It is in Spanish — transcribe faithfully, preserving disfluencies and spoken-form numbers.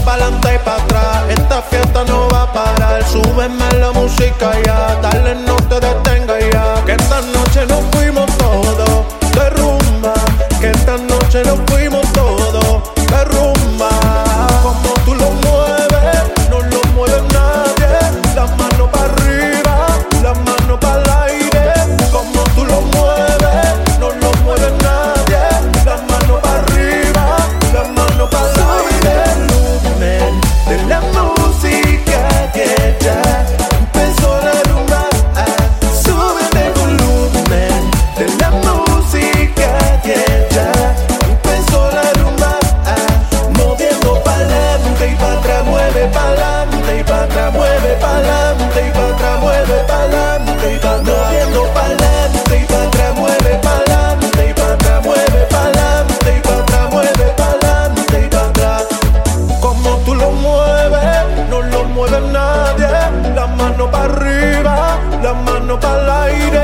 pa'lante y pa' atrás. Esta fiesta no va a parar. Súbeme la música ya, dale, no te detengas ya. Que esta noche nos fuimos todos de rumba. Que esta noche nos fuimos todos de rumba. Como tú lo mueves, no lo mueve nadie. Las manos para arriba, las manos para el aire. Como tú lo mueves, no lo mueve nadie. Las manos para arriba, las manos para el aire. Volumen de la música que ya empezó la rumba. Súbete el volumen de la música que ya empezó la rumba. Moviendo pa'lante y pa' atrás, mueve pa'lante y pa' atrás, mueve pa'lante y pa' atrás, mueve pa'lante y pa' atrás. Moviendo pa'lante y pa' atrás, mueve pa'lante y pa' atrás, mueve pa'lante y pa' atrás, mueve pa'lante y pa' atrás. Como tú lo mueves, no lo mueve nadie. Las manos para arriba, las manos para el aire.